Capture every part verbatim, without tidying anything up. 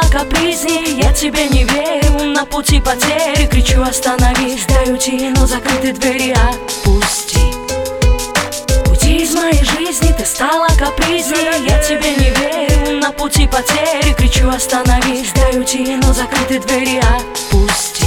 капризней. Я тебе не верю, на пути потери. Кричу: остановись, дай уйти, но закрыты двери отпусти. Уйди из моей жизни, ты стала капризней. Я тебе не верю, на пути потери. Кричу: остановись, дай уйти, но закрыты двери отпусти.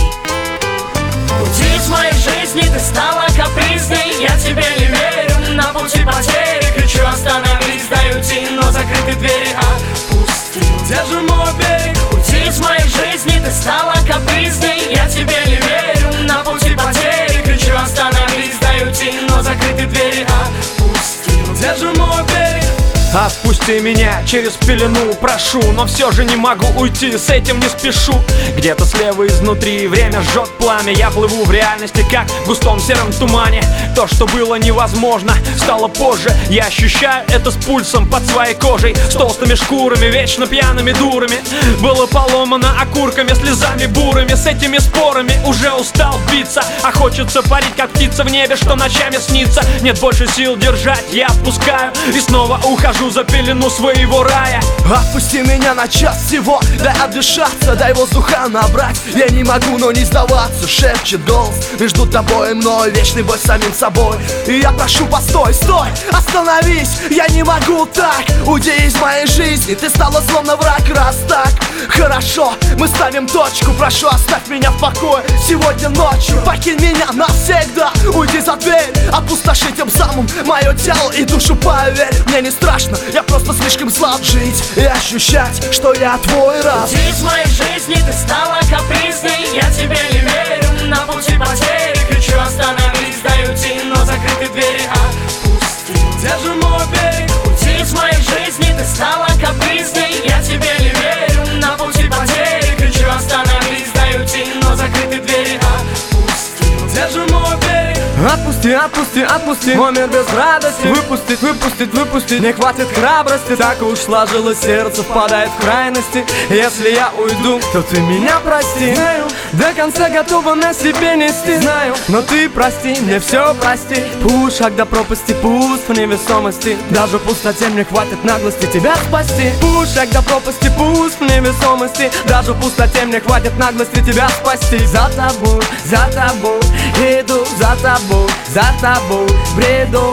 Уйди из моей жизни, ты стала капризней. Я тебе не верю, на пути потери. Кричу: остановись, дай уйти, но закрыты двери отпусти. Держи мой берег. Уйди из моей жизни, ты стала капризней. Я тебе не верю, на пути потери. Кричу: остановись, дай уйти, но закрыты двери отпусти. Держи мой берег. Отпусти меня через пелену, прошу, но все же не могу уйти, с этим не спешу. Где-то слева изнутри время жжет пламя. Я плыву в реальности, как в густом сером тумане. То, что было невозможно, стало позже. Я ощущаю это с пульсом под своей кожей, с толстыми шкурами, вечно пьяными дурами. Было поломано окурками, слезами бурыми. С этими спорами уже устал биться, а хочется парить, как птица в небе, что ночами снится. Нет больше сил держать, я отпускаю и снова ухожу за пелену своего рая. Отпусти меня на час всего, дай отдышаться, дай воздуха набрать. Я не могу, но не сдаваться, шепчет голос между тобой и мной, вечный бой с самим собой. И я прошу: постой, стой, остановись, я не могу так. Уйди из моей жизни, ты стала словно враг. Раз так, хорошо, мы ставим точку. Прошу, оставь меня в покое сегодня ночью. Покинь меня навсегда, уйди за дверь. Опустоши тем самым мое тело и душу, поверь. Мне не страшно, я просто слишком слаб жить и ощущать, что я твой раб. Уйди из моей жизни, ты стала капризной. Я тебе не верю, на пути потери. Кричу: остановись, дай уйти, но закрыты двери отпусти. Держи мой берег. Уйди из моей жизни, ты стала капризной. Я тебе не верю, на пути потери. Кричу: остановись, дай уйти, но закрыты двери отпусти. Держи мой берег. Отпусти, отпусти, отпусти мой мир без радости. Выпустить, выпустить, выпустить не хватит храбрости. Так уж сложилось сердце, впадает в крайности. Если я уйду, то ты меня прости. Знаю, до конца готова на себе нести. Знаю, но ты прости, мне все прости. Пусть шаг до пропасти, пусть в невесомости. Даже в пустоте мне хватит наглости тебя спасти. Пусть шаг до пропасти, пусть в невесомости. Даже в пустоте мне хватит наглости тебя спасти. За тобой, за тобой, иду за тобой, за тобой в бреду.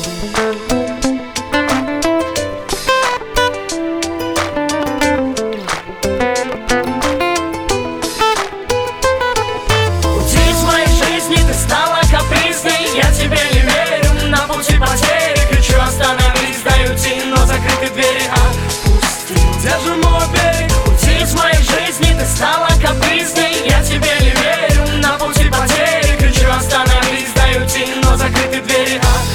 Уйди из моей жизни, ты стала капризной. Я тебе не верю, на пути потери. Кричу: остановись, дай уйти, но закрыты двери отпусти. Держи мой берег. Уйди из моей жизни, ты стала капризной. Я тебе не верю, на пути потери. Кричу: остановись, дай уйти, но закрыты двери отпусти.